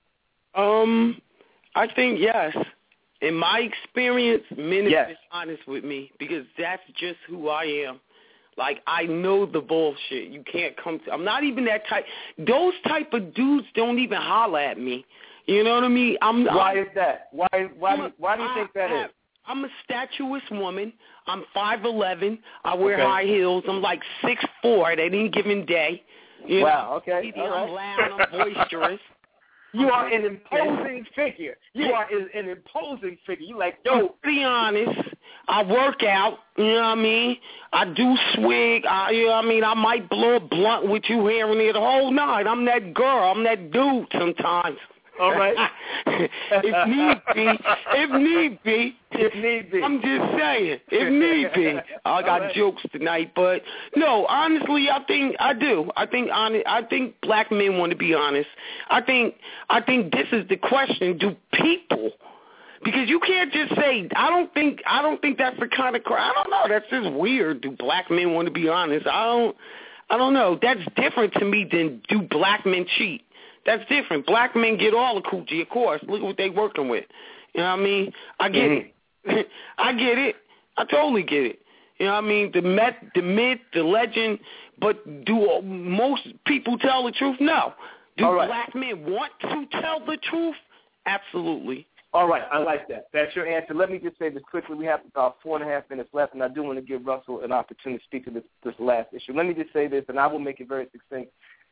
Um, I think yes. In my experience, men have yes. been honest with me because that's just who I am. Like, I know the bullshit. You can't come to – I'm not even that type – those type of dudes don't even holler at me. You know what I mean? I'm, why I'm, is that? Why Why do, why do you I, think that I, is? I'm a statuous woman. I'm five eleven. I wear okay. high heels. I'm like six four at any given day. You wow, know? okay. All I'm right. loud. I'm boisterous. You are an imposing figure. You are an imposing figure. You like, yo. To be honest, I work out. You know what I mean? I do swig. I, you know what I mean? I might blow a blunt with you here and there the whole night. I'm that girl. I'm that dude sometimes. All right. if need be, if need be, if need be. I'm just saying, if need be. I got right. jokes tonight, but no, honestly, I think I do. I think honest, I think black men want to be honest. I think I think this is the question: do people? Because you can't just say I don't think I don't think that's the kind of crowd. I don't know. That's just weird. Do black men want to be honest? I don't. I don't know. That's different to me than do black men cheat. That's different. Black men get all the coochie, of course. Look at what they working with. You know what I mean? I get mm-hmm. it. I get it. I totally get it. You know what I mean? The myth, the myth, the legend. But do most people tell the truth? No. Do right. black men want to tell the truth? Absolutely. All right. I like that. That's your answer. Let me just say this quickly. We have about four and a half minutes left, and I do want to give Russell an opportunity to speak to this, this last issue. Let me just say this, and I will make it very succinct.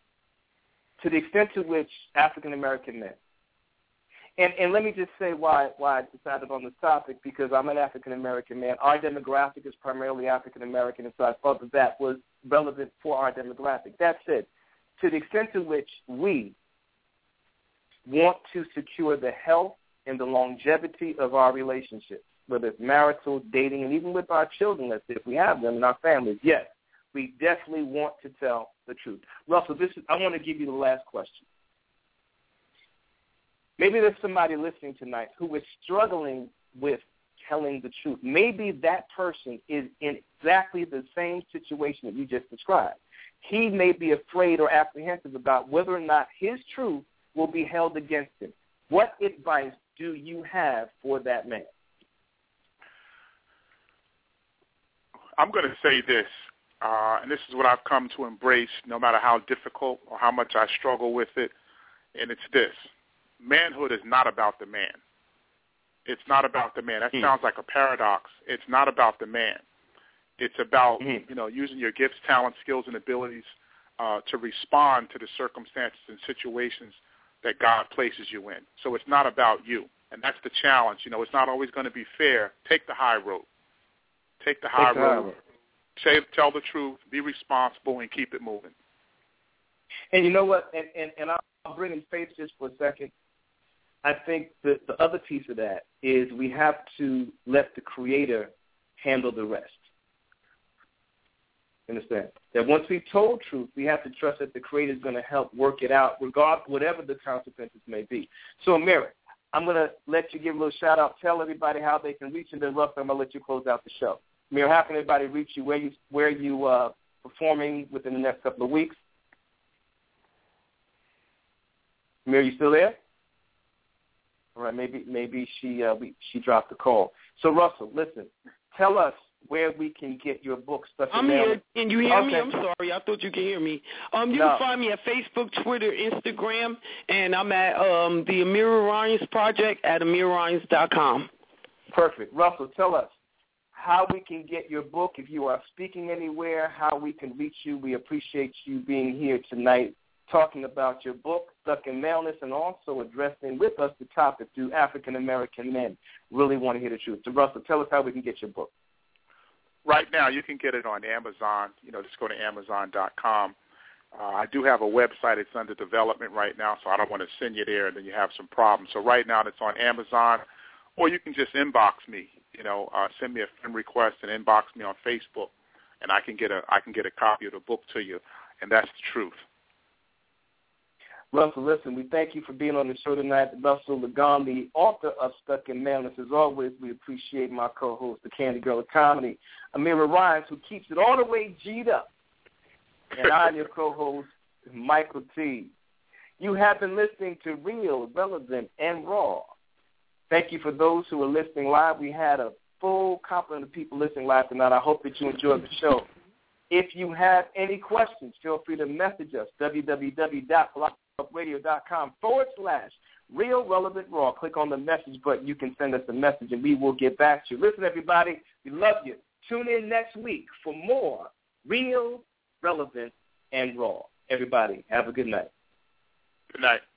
To the extent to which African-American men, and, and let me just say why why I decided on this topic, because I'm an African-American man. Our demographic is primarily African-American, and so I thought that that was relevant for our demographic. That said, to the extent to which we want to secure the health and the longevity of our relationships, whether it's marital, dating, and even with our children, let's say, if we have them in our families, yes, we definitely want to tell the truth. Russell, this is, I want to give you the last question. Maybe there's somebody listening tonight who is struggling with telling the truth. Maybe that person is in exactly the same situation that you just described. He may be afraid or apprehensive about whether or not his truth will be held against him. What advice do you have for that man? I'm going to say this. Uh, and this is what I've come to embrace no matter how difficult or how much I struggle with it, and it's this. Manhood is not about the man. It's not about the man. That mm. sounds like a paradox. It's not about the man. It's about, mm. you know, using your gifts, talents, skills, and abilities uh, to respond to the circumstances and situations that God places you in. So it's not about you, and that's the challenge. You know, it's not always going to be fair. Take the high road. Take the high Take the road. high road. Say, tell the truth, be responsible, and keep it moving. And you know what? And, and, and I'll bring in faith just for a second. I think the, the other piece of that is we have to let the Creator handle the rest. Understand? That once we've told truth, we have to trust that the Creator is going to help work it out, regardless whatever the consequences may be. So, Amira, I'm going to let you give a little shout-out. Tell everybody how they can reach you. Then, Russell, I'm going to let you close out the show. Amir, how can everybody reach you? Where you where you uh, performing within the next couple of weeks? Amir, you still there? All right, maybe maybe she uh, we, she dropped the call. So Russell, listen, tell us where we can get your book. I'm here. Can you hear okay. me? I'm sorry, I thought you could hear me. Um, you no. can find me at Facebook, Twitter, Instagram, and I'm at um, the Amira Ryans Project at amira ryans dot com. Perfect. Russell, tell us. how we can get your book, if you are speaking anywhere, how we can reach you. We appreciate you being here tonight talking about your book, Stuck in Maleness, and also addressing with us the topic, do African-American men really want to hear the truth? So, Russell, tell us how we can get your book. Right now, you can get it on Amazon. You know, just go to amazon dot com. Uh, I do have a website. It's under development right now, so I don't want to send you there and then you have some problems. So right now it's on Amazon, or you can just inbox me. You know, uh, send me a friend request and inbox me on Facebook, and I can get a I can get a copy of the book to you, and that's the truth. Russell, listen, we thank you for being on the show tonight. Russell Legon, the author of Stuck in Maleness. As always, we appreciate my co-host, the Candy Girl of Comedy, Amira Rhymes, who keeps it all the way G'd up. And I'm your co-host, Michael T. You have been listening to Real, Relevant, and Raw. Thank you for those who are listening live. We had a full complement of people listening live tonight. I hope that you enjoyed the show. If you have any questions, feel free to message us, www.blogtalkradio.com forward slash Real, Relevant, Raw. Click on the message button. You can send us a message, and we will get back to you. Listen, everybody, we love you. Tune in next week for more Real, Relevant, and Raw. Everybody, have a good night. Good night.